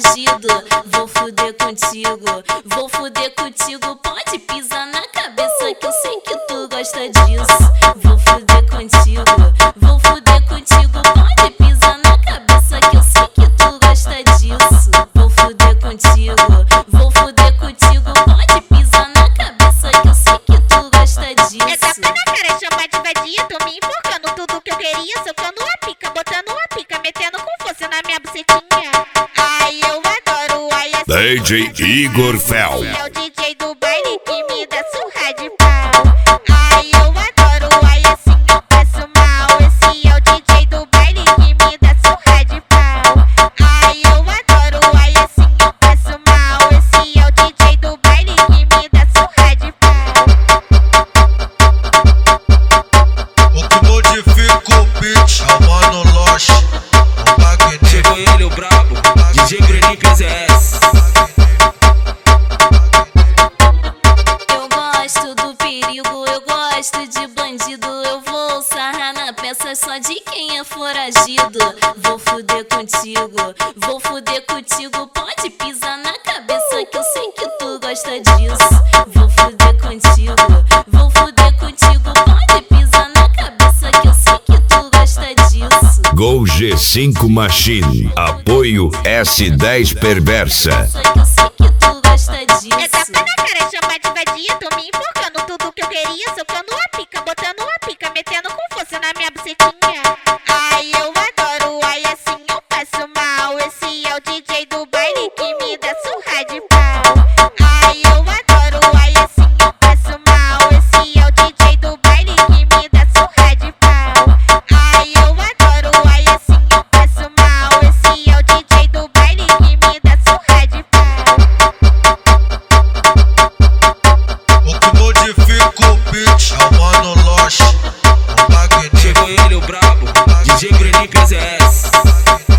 foragido, vou fuder contigo. Vou fuder contigo, pode pisar na cabeça que eu sei que tu gosta disso. Vou fuder contigo, vou fuder contigo, pode pisar na cabeça que eu sei que tu gosta disso. Vou fuder contigo, vou fuder contigo, pode pisar na cabeça que eu sei que tu gosta disso. É tapa na cara, chama de vadia, tô me enfocando tudo que eu queria, socando a pica, botando a pica, metendo com força na minha bucetinha. Ai, eu adoro, ai, assim, DJ Igor Fel. é o DJ do baile que me dá surra de pau. Ai, eu adoro, ai, assim eu passo mal. Esse é o DJ do baile que me dá surra de pau. Ai, eu adoro, ai, assim eu passo mal. Esse é o DJ do baile que me dá surra de pau. O que modifica o beat é o Mano Loche, o Magneto. Chegou ele, o brabo, DJ Breninho PZS. Eu gosto do perigo, eu gosto de bandido. Eu vou sarrar na peça só de quem é foragido. Vou fuder contigo, vou fuder contigo, pode pisar na cabeça que eu sei que tu gosta disso. Vou fuder contigo, vou fuder contigo, pode pisar na cabeça que eu sei que tu gosta disso. Gol G5 Machine. Apoio S10 Perversa. Que eu sei que tu gosta disso. É tapa na cara, chama de vadia, tô me enfocando tudo que eu queria, socando a pica, botando a pica, metendo com força na minha bucetinha. Ai, eu adoro, ai, assim eu passo mal. Esse é o DJ do baile que me dá surra de pau. Ai, eu adoro, ai, assim eu passo mal. Esse é o DJ do baile que me dá surra de pau. Ai, eu adoro, ai, assim eu passo mal. Esse é o DJ do baile que me dá surra de pau. O que modifica o beat é o Mano Loche, o Magneto. Chegou ele, o brabo, DJ Breninho PZS.